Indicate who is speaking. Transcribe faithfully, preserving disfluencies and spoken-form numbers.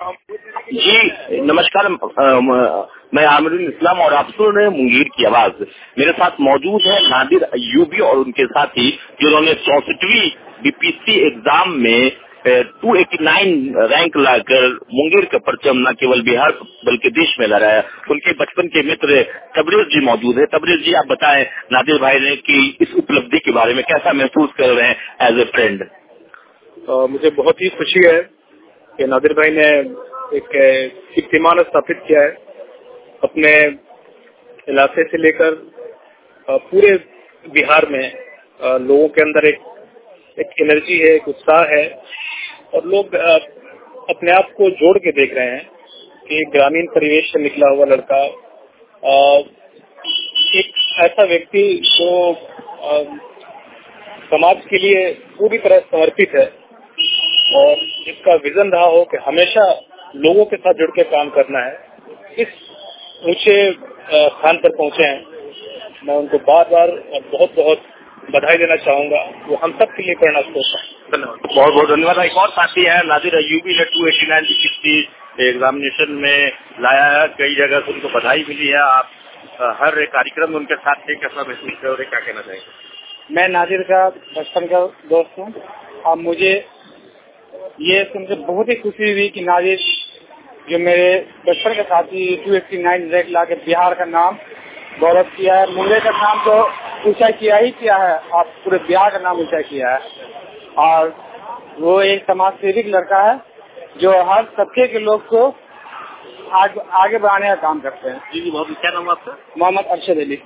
Speaker 1: जी नमस्कार। अ, म- मैं आमिरुल इस्लाम और आप सुन रहे हैं मुंगेर की आवाज। मेरे साथ मौजूद है नादिर अय्यूबी और उनके साथी जिन्होंने चौसठवीं बीपीएससी एग्जाम में टू एटी नाइन रैंक लाकर मुंगेर का परचम न केवल बिहार बल्कि देश में लहराया। उनके बचपन के मित्र तबरेज जी मौजूद है। तबरेज जी आप बताएं नादिर भाई ने कि इस उपलब्धि के बारे में कैसा महसूस कर रहे हैं एज ए फ्रेंड।
Speaker 2: मुझे बहुत ही खुशी है कि नादिर भाई ने एक कीर्तिमान स्थापित किया है। अपने इलाके से लेकर पूरे बिहार में लोगों के अंदर एक एक एनर्जी है, एक उत्साह है और लोग अपने आप को जोड़ के देख रहे हैं कि ग्रामीण परिवेश से निकला हुआ लड़का एक ऐसा व्यक्ति जो समाज के लिए पूरी तरह समर्पित है और जिसका विजन रहा हो कि हमेशा लोगों के साथ जुड़ के काम करना है, इस ऊंचे स्थान पर पहुंचे हैं। मैं उनको बार बार और बहुत बहुत बधाई देना चाहूंगा। वो हम सब के लिए प्रेरणा स्रोत है। धन्यवाद।
Speaker 1: बहुत बहुत धन्यवाद। एक और साथी है नादिर अय्यूबी ने two eighty nine BPSC examination में लाया है। कई जगह से उनको बधाई मिली है। आप हर एक कार्यक्रम में उनके साथ थे, कैसा महसूस कर रहे, क्या कहना चाहेंगे?
Speaker 3: मैं नादिर का बचपन का दोस्त हूँ और मुझे ये सुनकर बहुत ही खुशी हुई कि नादिर जो मेरे बचपन के साथी टू एटी नाइन रैंक ला के बिहार का नाम गौरव किया है, मुंगेर का नाम तो ऊंचा किया ही किया है और पूरे बिहार का नाम ऊंचा किया है। और वो एक समाज सेविक लड़का है जो हर तबके के लोग को आग, आगे बढ़ाने का काम करते हैं।
Speaker 1: जी जी बहुत। क्या नाम आपका?
Speaker 3: मोहम्मद अरशद अली।